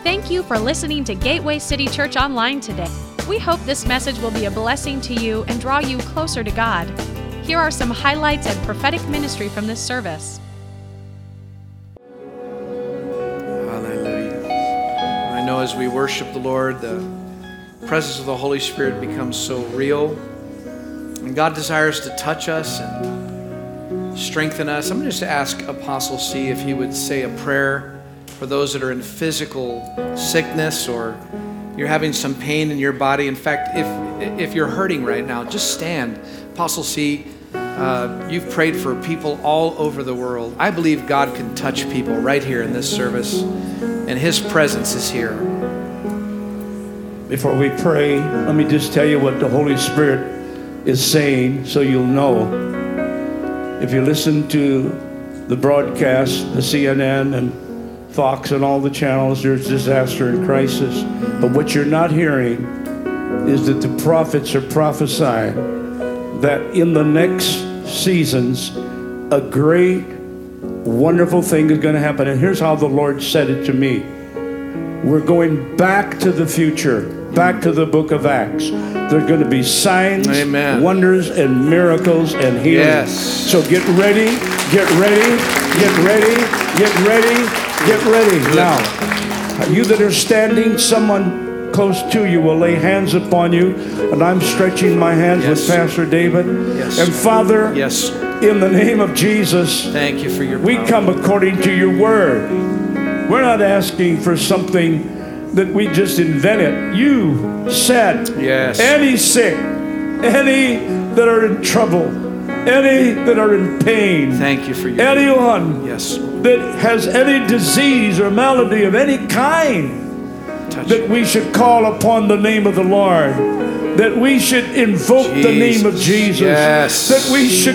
Thank you for listening to Gateway City Church Online today. We hope this message will be a blessing to you and draw you closer to God. Here are some highlights and prophetic ministry from this service. Hallelujah. I know as we worship the Lord, the presence of the Holy Spirit becomes so real. And God desires to touch us and strengthen us. I'm going to just ask Apostle C if he would say a prayer for those that are in physical sickness or you're having some pain in your body. In fact, if you're hurting right now, just stand. Apostle C, you've prayed for people all over the world. I believe God can touch people right here in this service, and His presence is here. Before we pray, let me just tell you what the Holy Spirit is saying so you'll know. If you listen to the broadcast, the CNN and Fox and all the channels, there's disaster and crisis. But what you're not hearing is that the prophets are prophesying that in the next seasons, a great, wonderful thing is going to happen. And here's how the Lord said it to me. We're going back to the future, back to the book of Acts. There's going to be signs, Amen, wonders, and miracles and healing. Yes. So get ready, get ready, get ready, get ready, get ready. Now, you that are standing, someone close to you will lay hands upon you, and I'm stretching my hands with Pastor David. Yes. And Father, in the name of Jesus, thank you for your power. We come according to your word. We're not asking for something that we just invented. You said, any sick, any that are in trouble, any that are in pain, thank you for your anyone that has any disease or malady of any kind, that we should call upon the name of the Lord, that we should invoke the name of Jesus, that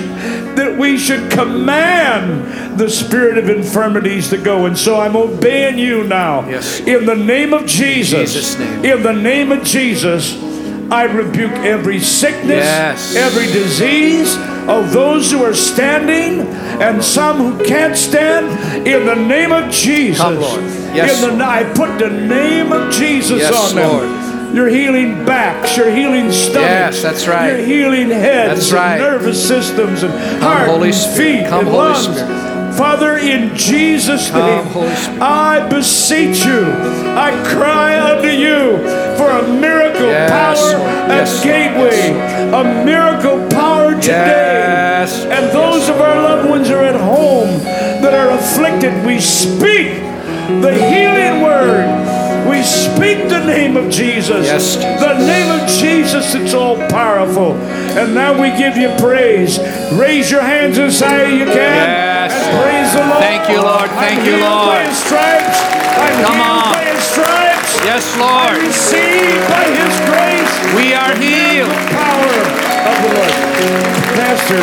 we should command the spirit of infirmities to go. And so I'm obeying you now. In the name of Jesus. In the name of Jesus, I rebuke every sickness, every disease of those who are standing and some who can't stand. In the name of Jesus. Come, Lord. I put the name of Jesus on them. Lord. You're healing backs, you're healing stomachs. That's right. You're healing heads and nervous systems and heart and feet and lungs. Father, in Jesus' name, I beseech you, I cry unto you for a miracle power at Gateway, a miracle power today. And those of our loved ones who are at home that are afflicted, we speak the healing word. We speak the name of Jesus. The name of Jesus, it's all powerful. And now we give you praise. Raise your hands as high as you can. And praise the Lord. Thank you, Lord. Thank you, Lord. By His stripes. I'm healed by His stripes. Yes, Lord. I'm received by His grace. We are healed. The power of the Lord. Pastor,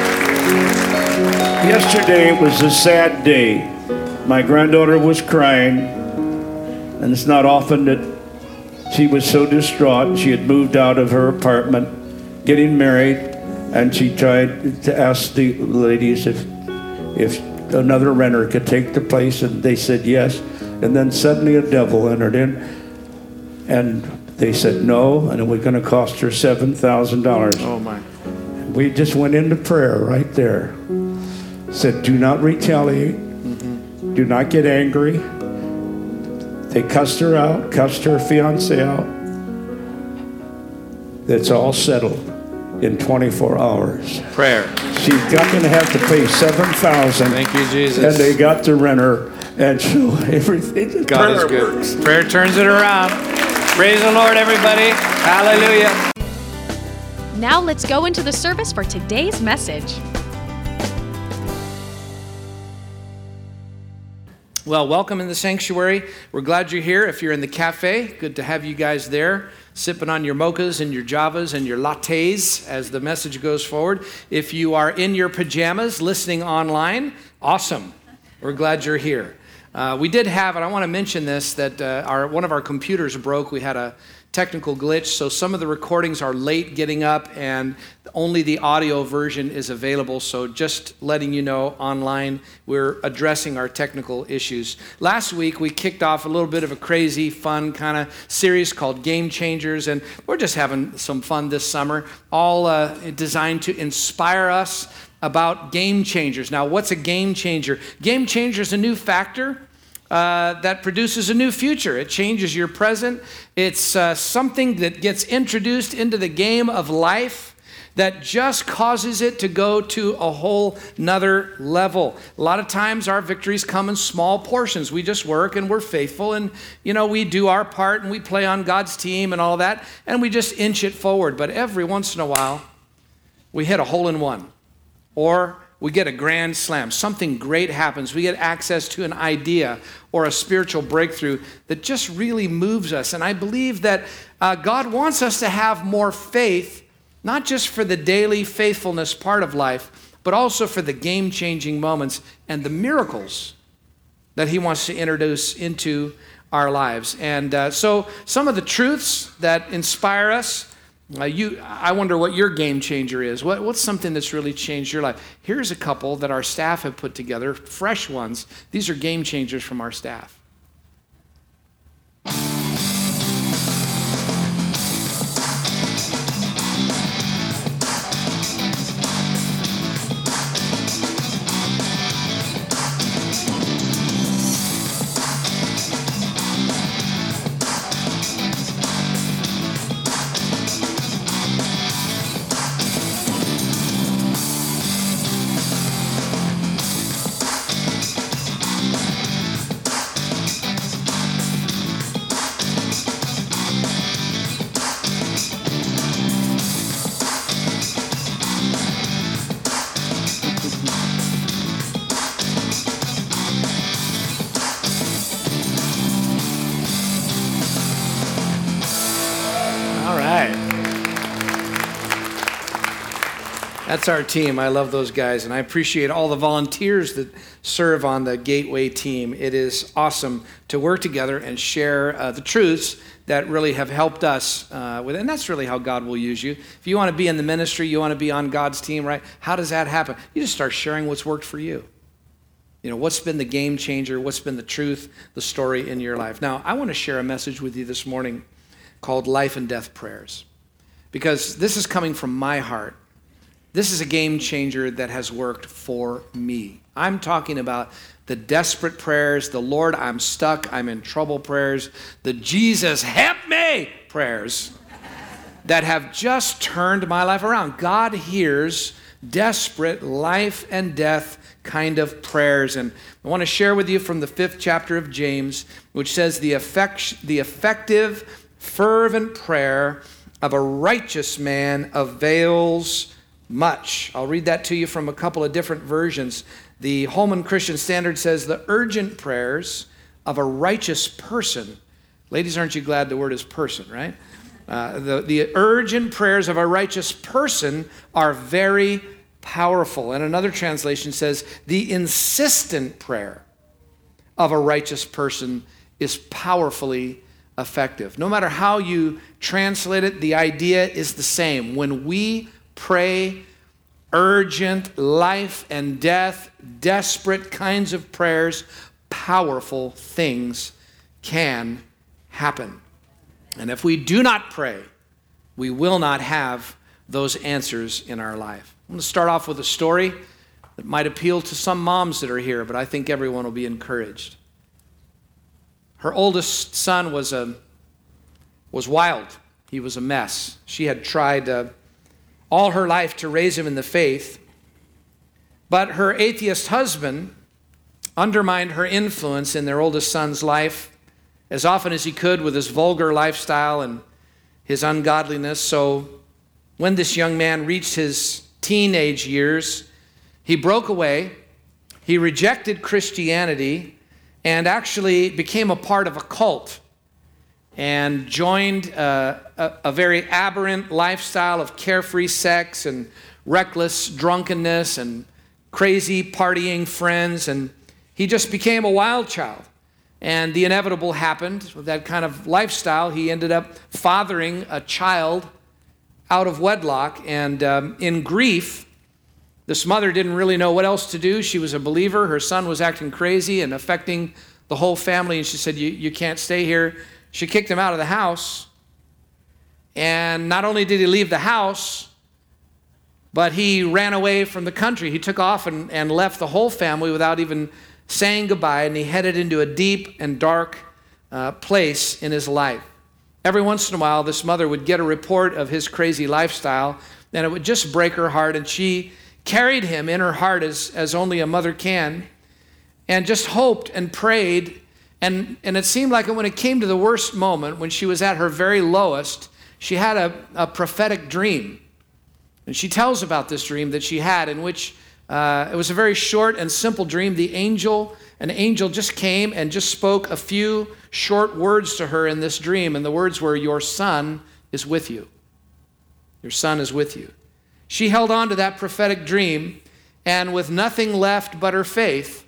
yesterday was a sad day. My granddaughter was crying. And it's not often that she was so distraught. She had moved out of her apartment, getting married, and she tried to ask the ladies if another renter could take the place, and they said yes. And then suddenly a devil entered in, and they said no, and it was going to cost her $7,000. Oh my! We just went into prayer right there. Said, do not retaliate. Do not get angry. They cussed her out, cussed her fiance out. That's all settled in 24 hours. Prayer. She's going to have to pay $7,000. Thank you, Jesus. And they got the renter, and so everything. God is good. Works. Prayer turns it around. Praise the Lord, everybody. Hallelujah. Now let's go into the service for today's message. Well, welcome in the sanctuary. We're glad you're here. If you're in the cafe, good to have you guys there, sipping on your mochas and your javas and your lattes as the message goes forward. If you are in your pajamas listening online, awesome. We're glad you're here. We did have, and I want to mention this, that one of our computers broke. We had a technical glitch, so some of the recordings are late getting up and only the audio version is available. So just letting you know, online, we're addressing our technical issues. Last week, we kicked off a little bit of a crazy, fun kind of series called Game Changers, and we're just having some fun this summer, all designed to inspire us about game changers. Now, what's a game changer? Game changer is a new factor that produces a new future. It changes your present. It's something that gets introduced into the game of life that just causes it to go to a whole nother level. A lot of times our victories come in small portions. We just work and we're faithful and, we do our part and we play on God's team and all that, and we just inch it forward. But every once in a while, we hit a hole in one, or we get a grand slam. Something great happens. We get access to an idea or a spiritual breakthrough that just really moves us. And I believe that God wants us to have more faith, not just for the daily faithfulness part of life, but also for the game-changing moments and the miracles that he wants to introduce into our lives. And so some of the truths that inspire us, I wonder what your game changer is. What's something that's really changed your life? Here's a couple that our staff have put together, fresh ones. These are game changers from our staff. That's our team. I love those guys, and I appreciate all the volunteers that serve on the Gateway team. It is awesome to work together and share the truths that really have helped us with it. And that's really how God will use you. If you want to be in the ministry, you want to be on God's team, right? How does that happen? You just start sharing what's worked for you. What's been the game changer? What's been the truth, the story in your life? Now, I want to share a message with you this morning called Life and Death Prayers, because this is coming from my heart. This is a game changer that has worked for me. I'm talking about the desperate prayers, the Lord, I'm stuck, I'm in trouble prayers, the Jesus, help me prayers that have just turned my life around. God hears desperate life and death kind of prayers. And I want to share with you from the 5th chapter of James, which says the effective, fervent prayer of a righteous man avails much. I'll read that to you from a couple of different versions. The Holman Christian Standard says the urgent prayers of a righteous person. Ladies, aren't you glad the word is person, right? The urgent prayers of a righteous person are very powerful. And another translation says the insistent prayer of a righteous person is powerfully effective. No matter how you translate it, the idea is the same. When we pray urgent, life and death, desperate kinds of prayers, powerful things can happen. And if we do not pray, we will not have those answers in our life. I'm going to start off with a story that might appeal to some moms that are here, but I think everyone will be encouraged. Her oldest son was wild. He was a mess. She had tried all her life to raise him in the faith, but her atheist husband undermined her influence in their oldest son's life as often as he could with his vulgar lifestyle and his ungodliness. So when this young man reached his teenage years, he broke away, he rejected Christianity, and actually became a part of a cult and joined a very aberrant lifestyle of carefree sex and reckless drunkenness and crazy partying friends, and he just became a wild child. And the inevitable happened with that kind of lifestyle. He ended up fathering a child out of wedlock. And in grief, this mother didn't really know what else to do. She was a believer. Her son was acting crazy and affecting the whole family. And she said, you can't stay here. She kicked him out of the house. And not only did he leave the house, but he ran away from the country. He took off and left the whole family without even saying goodbye, and he headed into a deep and dark place in his life. Every once in a while, this mother would get a report of his crazy lifestyle, and it would just break her heart, and she carried him in her heart as only a mother can, and just hoped and prayed, and it seemed like when it came to the worst moment, when she was at her very lowest, she had a prophetic dream. And she tells about this dream that she had, in which it was a very short and simple dream. An angel just came and just spoke a few short words to her in this dream. And the words were, "Your son is with you. Your son is with you." She held on to that prophetic dream, and with nothing left but her faith,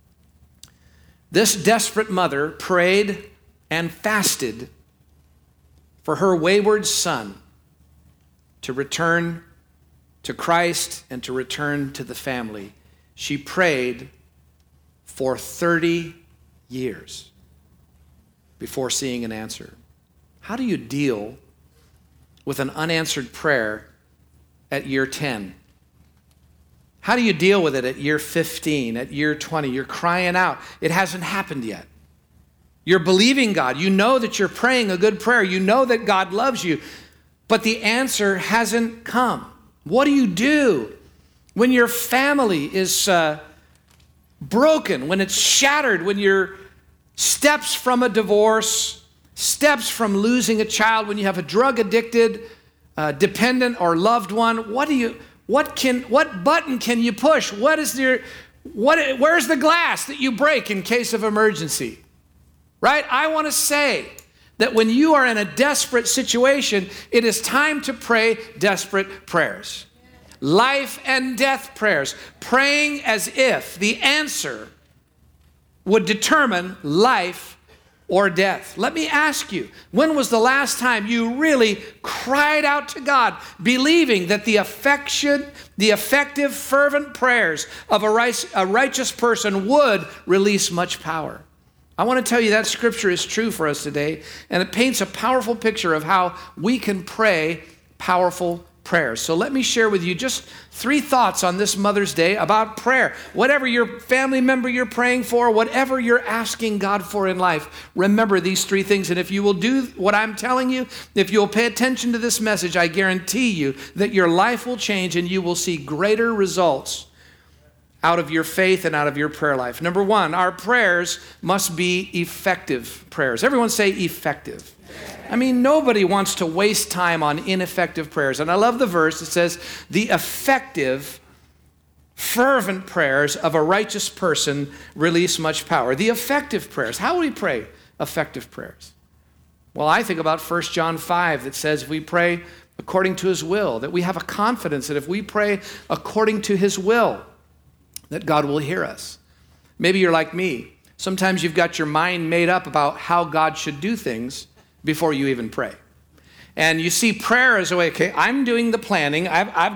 this desperate mother prayed and fasted for her wayward son to return to Christ and to return to the family. She prayed for 30 years before seeing an answer. How do you deal with an unanswered prayer at year 10? How do you deal with it at year 15, at year 20? You're crying out. It hasn't happened yet. You're believing God. You know that you're praying a good prayer. You know that God loves you, but the answer hasn't come. What do you do when your family is broken, when it's shattered, when you're steps from a divorce, steps from losing a child, when you have a drug-addicted, dependent or loved one? What button can you push? Where's the glass that you break in case of emergency? Right? I want to say that when you are in a desperate situation, it is time to pray desperate prayers. Life and death prayers. Praying as if the answer would determine life or death. Let me ask you, when was the last time you really cried out to God, believing that the effective, fervent prayers of a righteous person would release much power? I want to tell you that scripture is true for us today, and it paints a powerful picture of how we can pray powerful prayers. So let me share with you just 3 thoughts on this Mother's Day about prayer. Whatever your family member you're praying for, whatever you're asking God for in life, remember these 3 things. And if you will do what I'm telling you, if you'll pay attention to this message, I guarantee you that your life will change and you will see greater results out of your faith and out of your prayer life. Number 1, our prayers must be effective prayers. Everyone say effective. I mean, nobody wants to waste time on ineffective prayers. And I love the verse that says, the effective, fervent prayers of a righteous person release much power. The effective prayers. How do we pray effective prayers? Well, I think about 1 John 5 that says if we pray according to his will, that we have a confidence that if we pray according to his will, that God will hear us. Maybe you're like me. Sometimes you've got your mind made up about how God should do things before you even pray. And you see prayer as a way, okay, I'm doing the planning.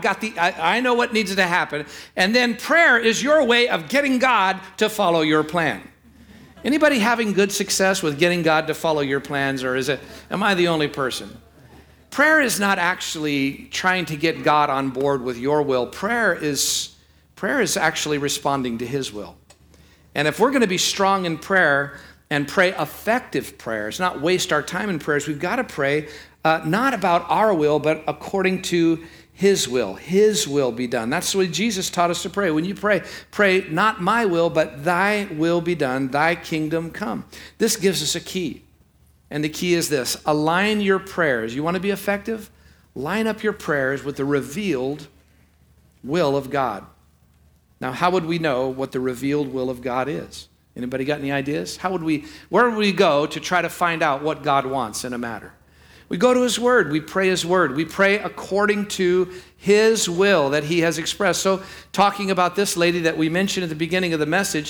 I know what needs to happen. And then prayer is your way of getting God to follow your plan. Anybody having good success with getting God to follow your plans, or am I the only person? Prayer is not actually trying to get God on board with your will. Prayer is actually responding to his will. And if we're going to be strong in prayer and pray effective prayers, not waste our time in prayers, we've got to pray not about our will, but according to his will. His will be done. That's what Jesus taught us to pray. When you pray not my will, but thy will be done, thy kingdom come. This gives us a key. And the key is this: align your prayers. You want to be effective? Line up your prayers with the revealed will of God. Now, how would we know what the revealed will of God is? Anybody got any ideas? Where would we go to try to find out what God wants in a matter? We go to his word. We pray his word. We pray according to his will that he has expressed. So talking about this lady that we mentioned at the beginning of the message,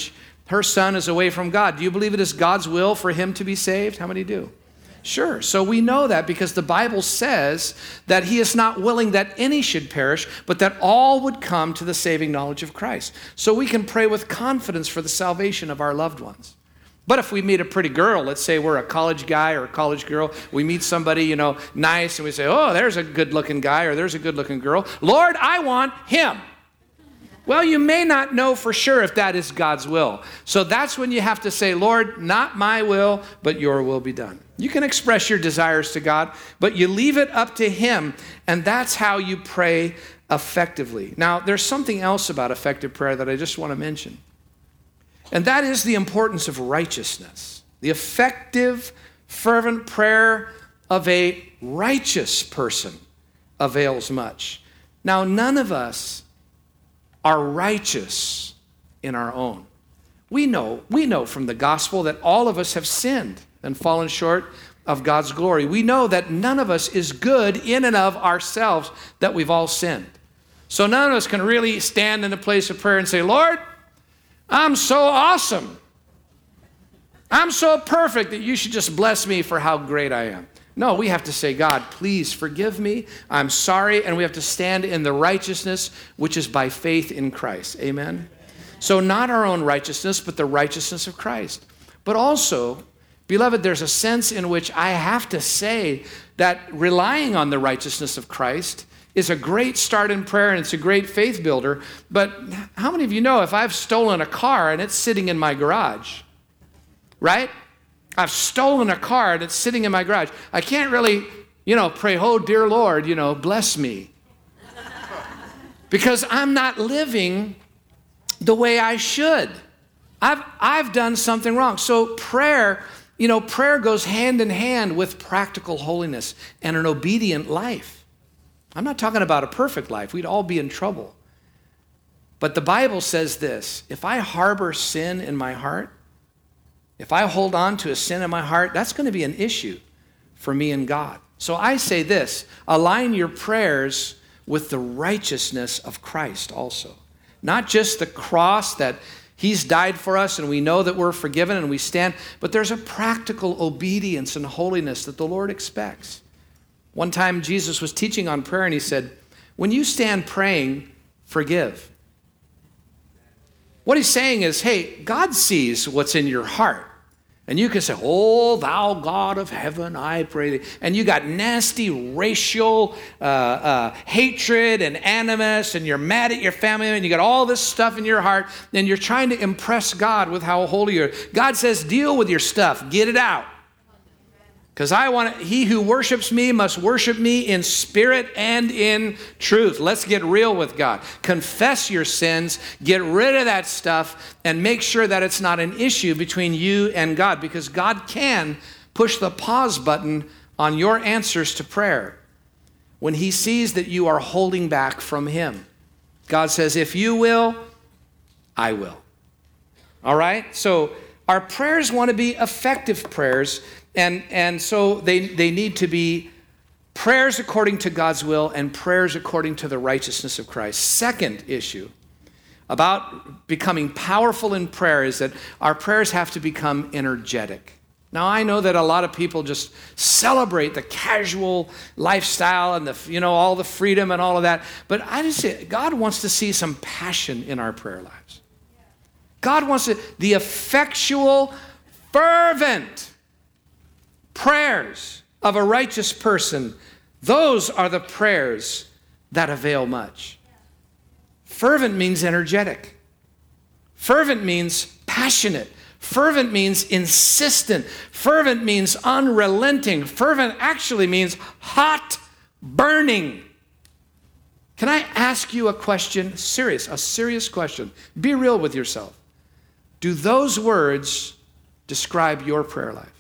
her son is away from God. Do you believe it is God's will for him to be saved? How many do? Sure. So we know that because the Bible says that he is not willing that any should perish, but that all would come to the saving knowledge of Christ. So we can pray with confidence for the salvation of our loved ones. But if we meet a pretty girl, let's say we're a college guy or a college girl, we meet somebody, nice, and we say, oh, there's a good-looking guy or there's a good-looking girl. Lord, I want him. Well, you may not know for sure if that is God's will. So that's when you have to say, Lord, not my will, but your will be done. You can express your desires to God, but you leave it up to him, and that's how you pray effectively. Now, there's something else about effective prayer that I just want to mention, and that is the importance of righteousness. The effective, fervent prayer of a righteous person avails much. Now, none of us are righteous in our own. We know from the gospel that all of us have sinned and fallen short of God's glory. We know that none of us is good in and of ourselves, that we've all sinned. So none of us can really stand in a place of prayer and say, Lord, I'm so awesome. I'm so perfect that you should just bless me for how great I am. No, we have to say, God, please forgive me. I'm sorry. And we have to stand in the righteousness which is by faith in Christ. Amen? So not our own righteousness, but the righteousness of Christ. But also, beloved, there's a sense in which I have to say that relying on the righteousness of Christ is a great start in prayer and it's a great faith builder. But how many of you know if I've stolen a car and it's sitting in my garage, right? I've stolen a car and it's sitting in my garage. I can't really, pray, oh, dear Lord, bless me. Because I'm not living the way I should. I've done something wrong. So prayer goes hand in hand with practical holiness and an obedient life. I'm not talking about a perfect life. We'd all be in trouble. But the Bible says this: if I harbor sin in my heart, if I hold on to a sin in my heart, that's going to be an issue for me and God. So I say this: align your prayers with the righteousness of Christ also. Not just the cross that he's died for us and we know that we're forgiven and we stand, but there's a practical obedience and holiness that the Lord expects. One time Jesus was teaching on prayer and he said, when you stand praying, forgive. What he's saying is, hey, God sees what's in your heart. And you can say, oh, thou God of heaven, I pray thee. And you got nasty racial hatred and animus, and you're mad at your family, and you got all this stuff in your heart, and you're trying to impress God with how holy you are. God says, deal with your stuff. Get it out. Because he who worships me must worship me in spirit and in truth. Let's get real with God. Confess your sins, get rid of that stuff, and make sure that it's not an issue between you and God, because God can push the pause button on your answers to prayer when he sees that you are holding back from him. God says, if you will, I will. All right? So our prayers want to be effective prayers. And so they need to be prayers according to God's will and prayers according to the righteousness of Christ. Second issue about becoming powerful in prayer is that our prayers have to become energetic. Now, I know that a lot of people just celebrate the casual lifestyle and all the freedom and all of that. But I just say God wants to see some passion in our prayer lives. God wants the effectual, fervent prayers of a righteous person. Those are the prayers that avail much. Fervent means energetic. Fervent means passionate. Fervent means insistent. Fervent means unrelenting. Fervent actually means hot, burning. Can I ask you a question? A serious question. Be real with yourself. Do those words describe your prayer life?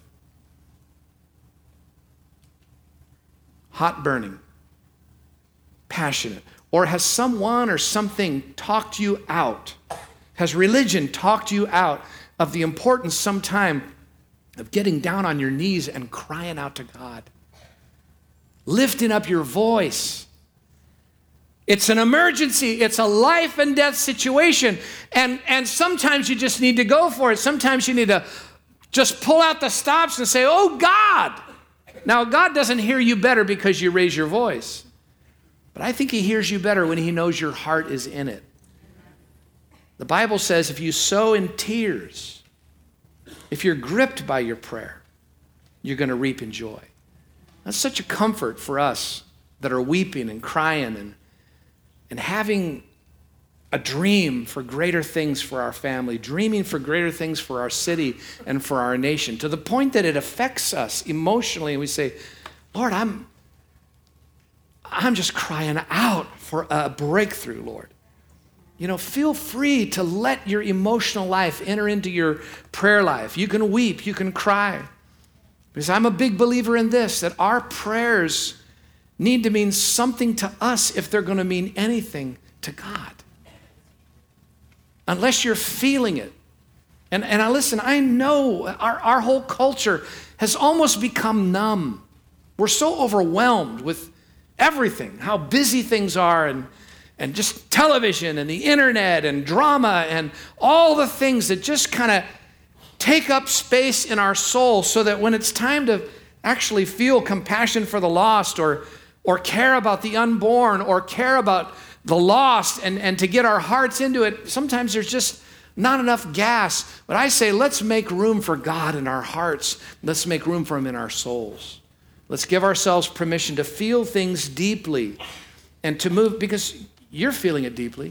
Hot burning, passionate. Or has someone or something talked you out? Has religion talked you out of the importance sometime of getting down on your knees and crying out to God? Lifting up your voice It's an emergency. It's a life and death situation. And sometimes you just need to go for it. Sometimes you need to just pull out the stops and say, oh, God. Now, God doesn't hear you better because you raise your voice. But I think he hears you better when he knows your heart is in it. The Bible says if you sow in tears, if you're gripped by your prayer, you're going to reap in joy. That's such a comfort for us that are weeping and crying and having a dream for greater things for our family, dreaming for greater things for our city and for our nation, to the point that it affects us emotionally, and we say, Lord, I'm just crying out for a breakthrough, Lord. Feel free to let your emotional life enter into your prayer life. You can weep, you can cry. Because I'm a big believer in this, that our prayers need to mean something to us if they're going to mean anything to God. Unless you're feeling it. And I know our whole culture has almost become numb. We're so overwhelmed with everything, how busy things are, and just television and the internet and drama and all the things that just kind of take up space in our soul, so that when it's time to actually feel compassion for the lost or care about the unborn or care about the lost and to get our hearts into it, sometimes there's just not enough gas. But I say, let's make room for God in our hearts. Let's make room for him in our souls. Let's give ourselves permission to feel things deeply and to move, because you're feeling it deeply.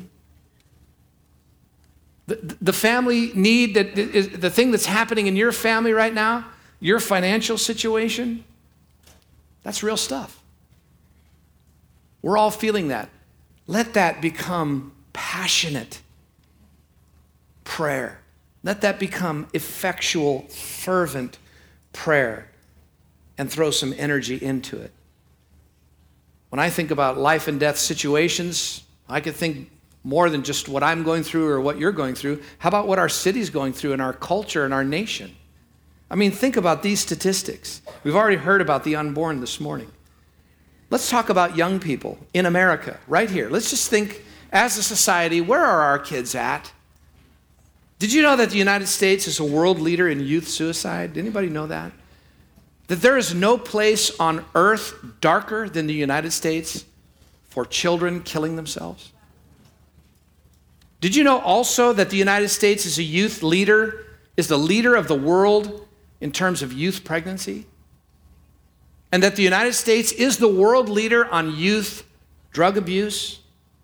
The family need, that is the thing that's happening in your family right now, your financial situation, that's real stuff. We're all feeling that. Let that become passionate prayer. Let that become effectual, fervent prayer, and throw some energy into it. When I think about life and death situations, I could think more than just what I'm going through or what you're going through. How about what our city's going through and our culture and our nation? I mean, think about these statistics. We've already heard about the unborn this morning. Let's talk about young people in America, right here. Let's just think, as a society, where are our kids at? Did you know that the United States is a world leader in youth suicide? Did anybody know that? That there is no place on earth darker than the United States for children killing themselves? Did you know also that the United States is a youth leader, is the leader of the world in terms of youth pregnancy? And that the United States is the world leader on youth drug abuse?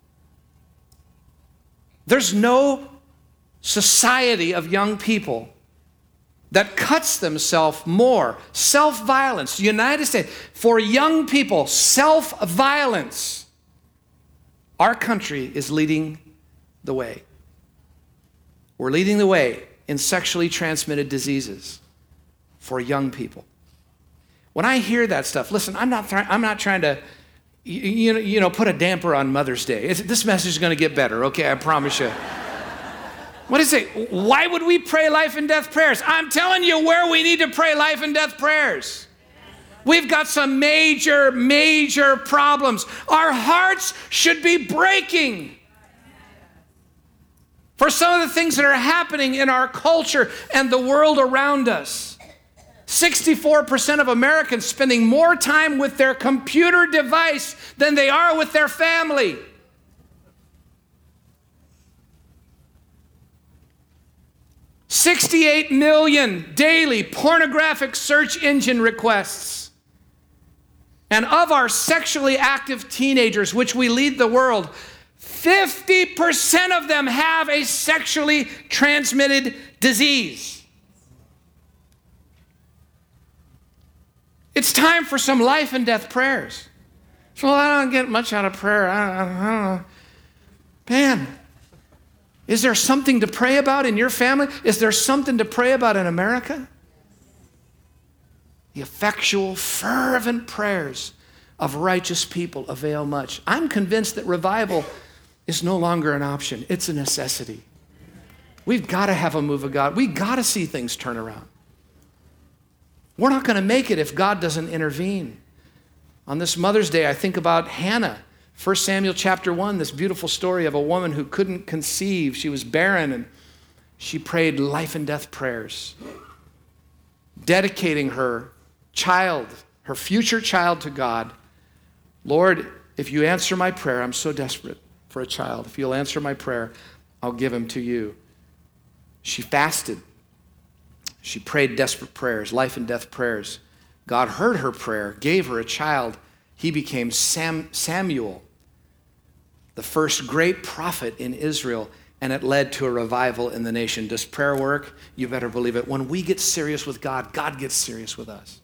There's no society of young people that cuts themselves more. Self-violence, the United States, for young people, self-violence. Our country is leading the way. We're leading the way in sexually transmitted diseases for young people. When I hear that stuff, listen, I'm not trying to, put a damper on Mother's Day. This message is going to get better, okay? I promise you. What is it? Why would we pray life and death prayers? I'm telling you where we need to pray life and death prayers. We've got some major, major problems. Our hearts should be breaking for some of the things that are happening in our culture and the world around us. 64% of Americans spending more time with their computer device than they are with their family. $68 million daily pornographic search engine requests. And of our sexually active teenagers, which we lead the world, 50% of them have a sexually transmitted disease. It's time for some life and death prayers. So I don't get much out of prayer. I don't know. Man, is there something to pray about in your family? Is there something to pray about in America? The effectual, fervent prayers of righteous people avail much. I'm convinced that revival is no longer an option. It's a necessity. We've got to have a move of God. We've got to see things turn around. We're not going to make it if God doesn't intervene. On this Mother's Day, I think about Hannah, 1 Samuel chapter 1, this beautiful story of a woman who couldn't conceive. She was barren, and she prayed life and death prayers, dedicating her child, her future child, to God. Lord, if you answer my prayer, I'm so desperate for a child. If you'll answer my prayer, I'll give him to you. She fasted. She prayed desperate prayers, life and death prayers. God heard her prayer, gave her a child. He became Samuel, the first great prophet in Israel, and it led to a revival in the nation. Does prayer work? You better believe it. When we get serious with God, God gets serious with us.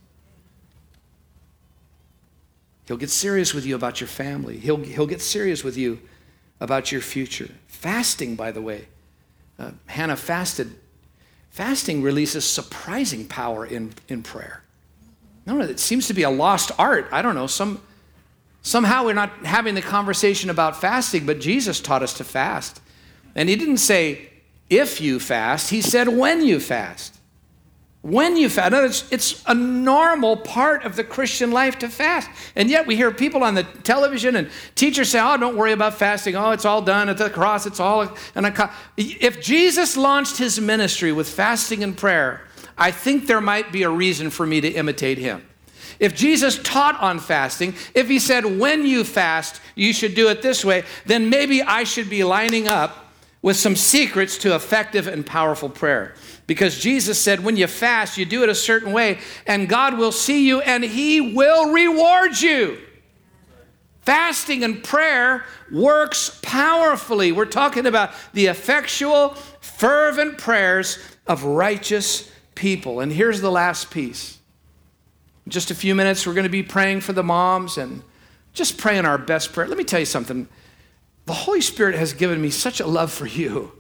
He'll get serious with you about your family. He'll get serious with you about your future. Fasting, by the way, Hannah fasted. Fasting releases surprising power in prayer. No, it seems to be a lost art. I don't know. Somehow we're not having the conversation about fasting, but Jesus taught us to fast. And he didn't say, if you fast. He said, when you fast. When you fast. No, it's a normal part of the Christian life to fast. And yet we hear people on the television and teachers say, oh, don't worry about fasting. Oh, it's all done at the cross. It's all. If Jesus launched his ministry with fasting and prayer, I think there might be a reason for me to imitate him. If Jesus taught on fasting, if he said, when you fast, you should do it this way, then maybe I should be lining up with some secrets to effective and powerful prayer. Because Jesus said, when you fast, you do it a certain way, and God will see you, and he will reward you. Fasting and prayer works powerfully. We're talking about the effectual, fervent prayers of righteous people. And here's the last piece. In just a few minutes, we're going to be praying for the moms and just praying our best prayer. Let me tell you something. The Holy Spirit has given me such a love for you.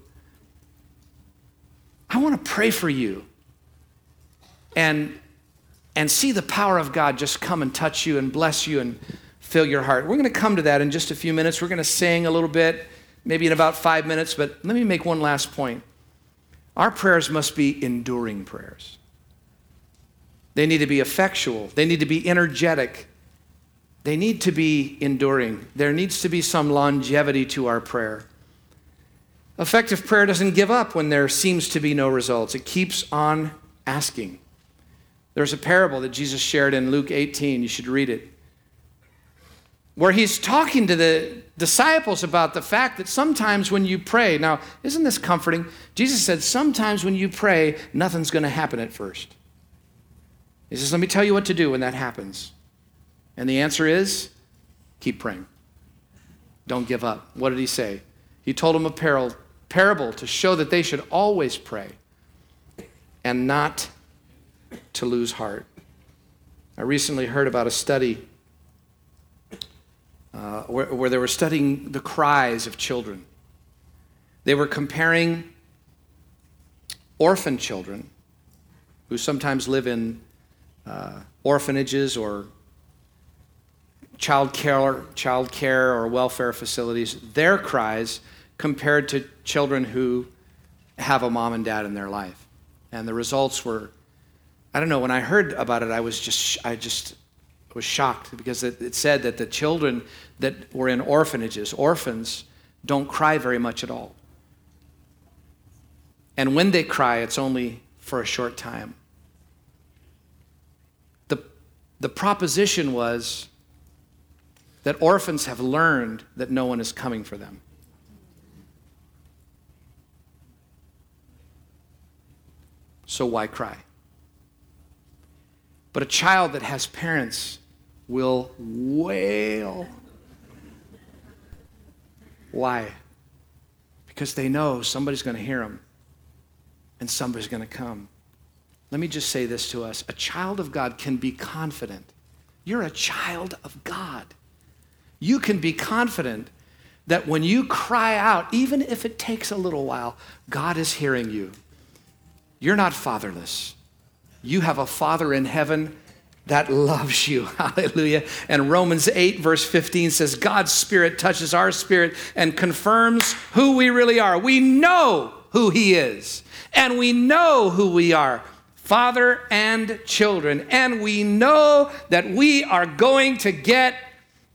I want to pray for you and see the power of God just come and touch you and bless you and fill your heart. We're going to come to that in just a few minutes. We're going to sing a little bit, maybe in about 5 minutes, but let me make one last point. Our prayers must be enduring prayers. They need to be effectual. They need to be energetic. They need to be enduring. There needs to be some longevity to our prayer. Effective prayer doesn't give up when there seems to be no results. It keeps on asking. There's a parable that Jesus shared in Luke 18. You should read it, where he's talking to the disciples about the fact that sometimes when you pray, now, isn't this comforting? Jesus said, sometimes when you pray, nothing's going to happen at first. He says, let me tell you what to do when that happens. And the answer is, keep praying. Don't give up. What did he say? He told them a parable to show that they should always pray and not to lose heart. I recently heard about a study where they were studying the cries of children. They were comparing orphan children who sometimes live in orphanages or child care or welfare facilities, their cries compared to children who have a mom and dad in their life. And the results were, I don't know, when I heard about it, I was shocked because it said that the children that were in orphanages, orphans, don't cry very much at all. And when they cry, it's only for a short time. The proposition was that orphans have learned that no one is coming for them. So why cry? But a child that has parents will wail. Why? Because they know somebody's going to hear them and somebody's going to come. Let me just say this to us. A child of God can be confident. You're a child of God. You can be confident that when you cry out, even if it takes a little while, God is hearing you. You're not fatherless. You have a Father in heaven that loves you. Hallelujah. And Romans 8 verse 15 says, God's Spirit touches our spirit and confirms who we really are. We know who He is, and we know who we are. Father and children. And we know that we are going to get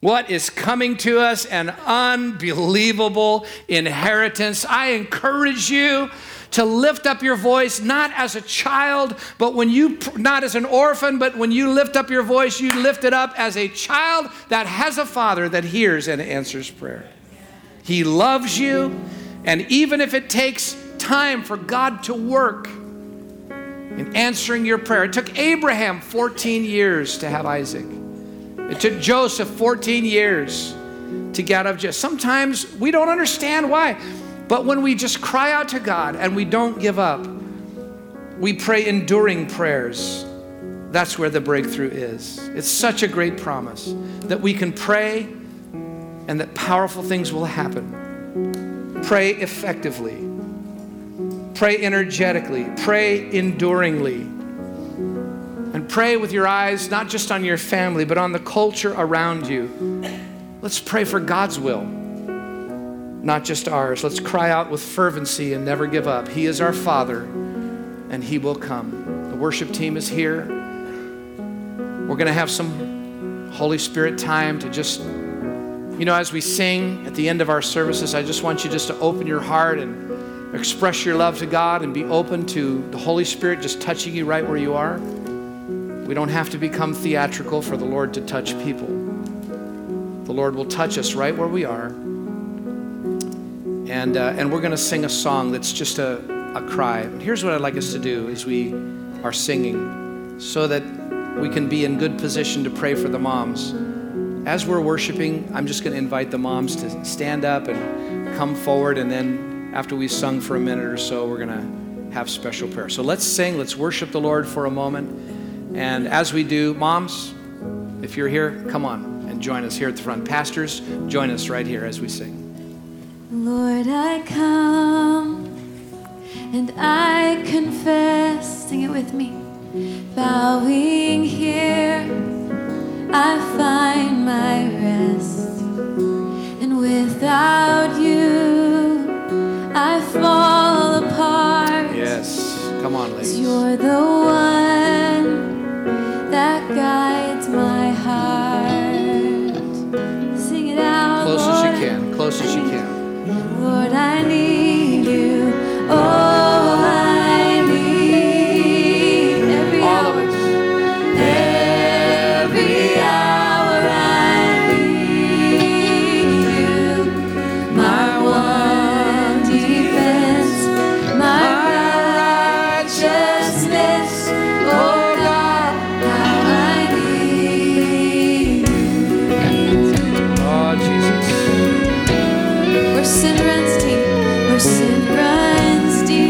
what is coming to us, an unbelievable inheritance. I encourage you to lift up your voice, not as a child, but not as an orphan, but when you lift up your voice, you lift it up as a child that has a father that hears and answers prayer. He loves you, and even if it takes time for God to work in answering your prayer. It took Abraham 14 years to have Isaac. It took Joseph 14 years to get out of jail. Sometimes we don't understand why. But when we just cry out to God and we don't give up, we pray enduring prayers. That's where the breakthrough is. It's such a great promise that we can pray and that powerful things will happen. Pray effectively. Pray energetically. Pray enduringly. And pray with your eyes not just on your family, but on the culture around you. Let's pray for God's will, not just ours. Let's cry out with fervency and never give up. He is our Father, and He will come. The worship team is here. We're going to have some Holy Spirit time to just, as we sing at the end of our services, I just want you just to open your heart and express your love to God and be open to the Holy Spirit just touching you right where you are. We don't have to become theatrical for the Lord to touch people. The Lord will touch us right where we are. And we're going to sing a song that's just a cry. And here's what I'd like us to do as we are singing so that we can be in good position to pray for the moms. As we're worshiping, I'm just going to invite the moms to stand up and come forward, and then after we've sung for a minute or so, we're going to have special prayer. So let's sing, let's worship the Lord for a moment. And as we do, moms, if you're here, come on and join us here at the front. Pastors, join us right here as we sing. Lord, I come and I confess, sing it with me, bowing here, I find my rest, and without you, I fall apart. Yes, come on, ladies. 'Cause you're the one that guides my heart. Sing it out, close Lord. as you can, close as you can. Lord, I need you. Oh, I need every All hour. of us. Every hour I need you. My one defense, my righteousness. Oh God, how I need you. Oh, Jesus. Where sin runs deep, where sin runs deep.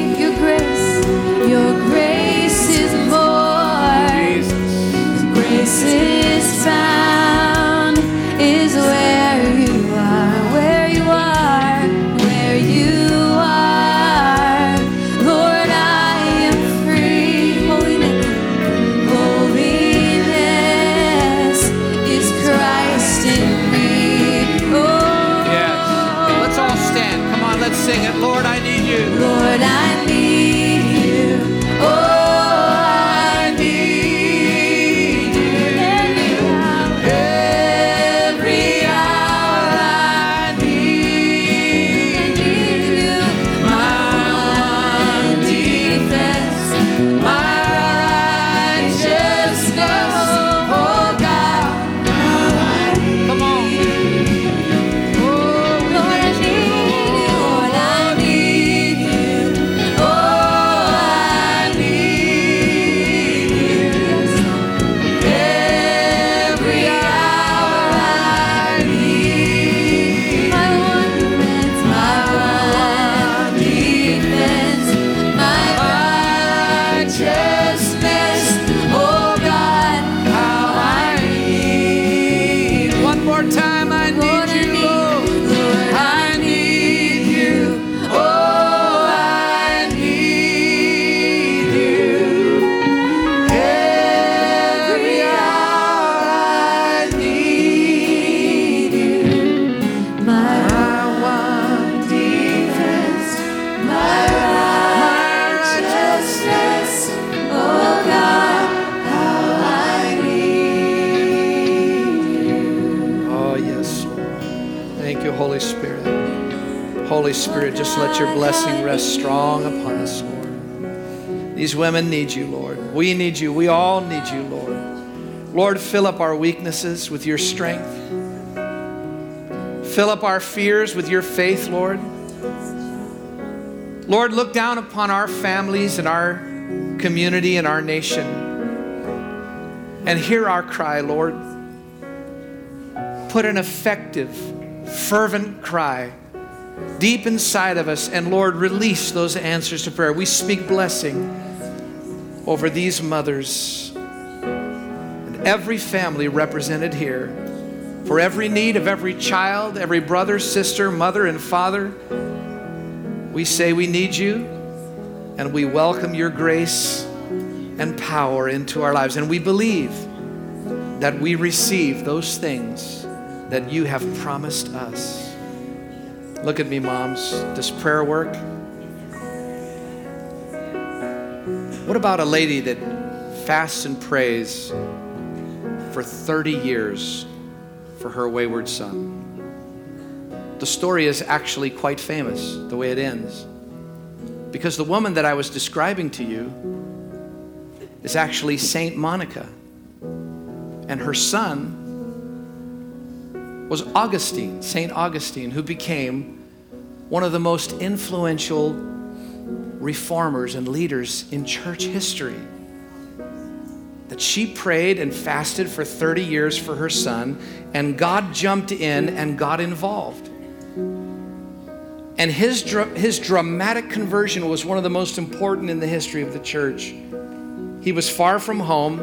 Holy Spirit, just let your blessing rest strong upon us, Lord. These women need you, Lord. We need you. We all need you, Lord. Lord, fill up our weaknesses with your strength. Fill up our fears with your faith, Lord. Lord, look down upon our families and our community and our nation and hear our cry, Lord. Put an effective, fervent cry deep inside of us, and Lord, release those answers to prayer. We speak blessing over these mothers and every family represented here, for every need of every child, every brother, sister, mother, and father. We say we need you, and we welcome your grace and power into our lives. And we believe that we receive those things that you have promised us. Look at me, moms. Does prayer work? What about a lady that fasts and prays for 30 years for her wayward son? The story is actually quite famous, the way it ends. Because the woman that I was describing to you is actually Saint Monica. And her son was Augustine, Saint Augustine, who became one of the most influential reformers and leaders in church history. That she prayed and fasted for 30 years for her son, and God jumped in and got involved. And his dramatic conversion was one of the most important in the history of the church. He was far from home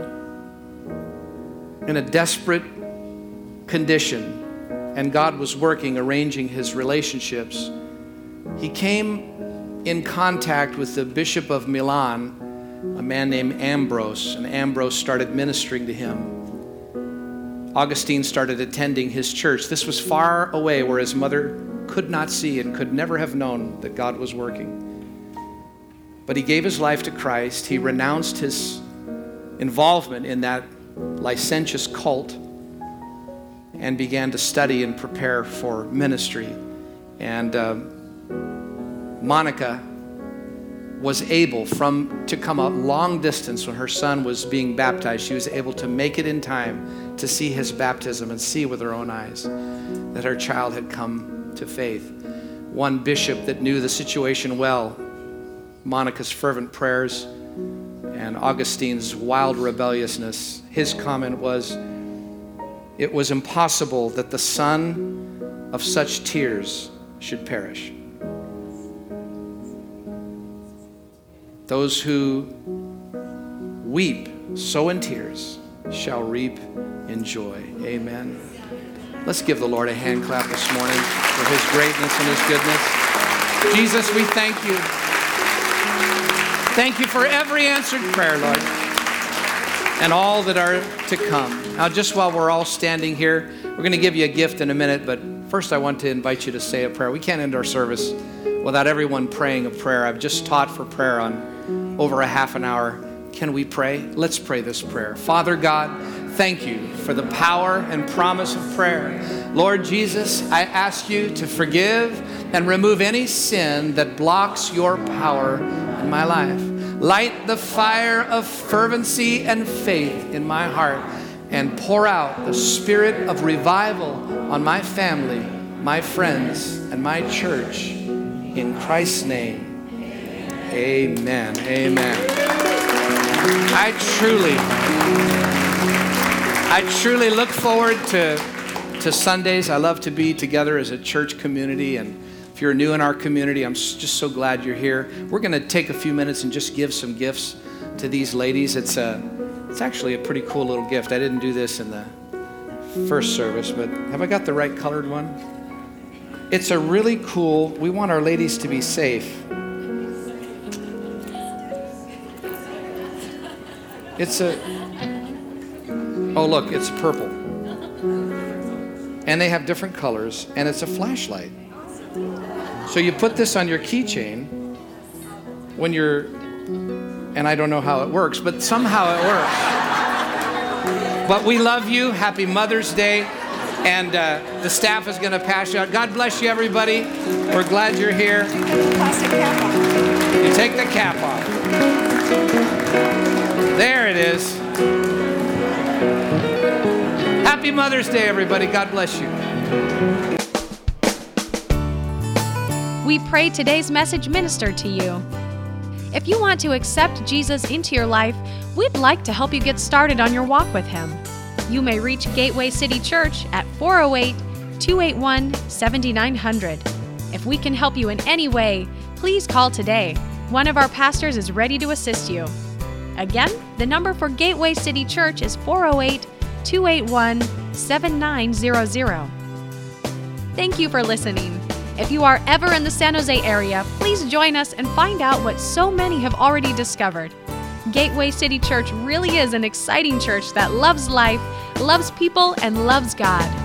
in a desperate condition, and God was working, arranging his relationships. He came in contact with the Bishop of Milan, a man named Ambrose, and Ambrose started ministering to him. Augustine started attending his church. This was far away, where his mother could not see and could never have known that God was working. But he gave his life to Christ. He renounced his involvement in that licentious cult and began to study and prepare for ministry. And Monica was able to come a long distance when her son was being baptized. She was able to make it in time to see his baptism and see with her own eyes that her child had come to faith. One bishop that knew the situation well, Monica's fervent prayers and Augustine's wild rebelliousness, his comment was, it was impossible that the son of such tears should perish. Those who weep, sow in tears, shall reap in joy. Amen. Let's give the Lord a hand clap this morning for his greatness and his goodness. Jesus, we thank you. Thank you for every answered prayer, Lord, and all that are to come. Now, just while we're all standing here, we're going to give you a gift in a minute, but first I want to invite you to say a prayer. We can't end our service without everyone praying a prayer. I've just taught for prayer on over a half an hour. Can we pray? Let's pray this prayer. Father God, thank you for the power and promise of prayer. Lord Jesus, I ask you to forgive and remove any sin that blocks your power in my life. Light the fire of fervency and faith in my heart and pour out the spirit of revival on my family, my friends, and my church. In Christ's name, amen. Amen. I truly look forward to Sundays. I love to be together as a church community, and if you're new in our community, I'm just so glad you're here. We're going to take a few minutes and just give some gifts to these ladies. It's actually a pretty cool little gift. I didn't do this in the first service, but have I got the right colored one? It's a really cool, we want our ladies to be safe. Oh look, it's purple. And they have different colors, and it's a flashlight. So you put this on your keychain when you're, and I don't know how it works, but somehow it works. But we love you. Happy Mother's Day. And the staff is going to pass you out. God bless you, everybody. We're glad you're here. Plastic cap off. You take the cap off. There it is. Happy Mother's Day, everybody. God bless you. We pray today's message ministered to you. If you want to accept Jesus into your life, we'd like to help you get started on your walk with Him. You may reach Gateway City Church at 408-281-7900. If we can help you in any way, please call today. One of our pastors is ready to assist you. Again, the number for Gateway City Church is 408-281-7900. Thank you for listening. If you are ever in the San Jose area, please join us and find out what so many have already discovered. Gateway City Church really is an exciting church that loves life, loves people, and loves God.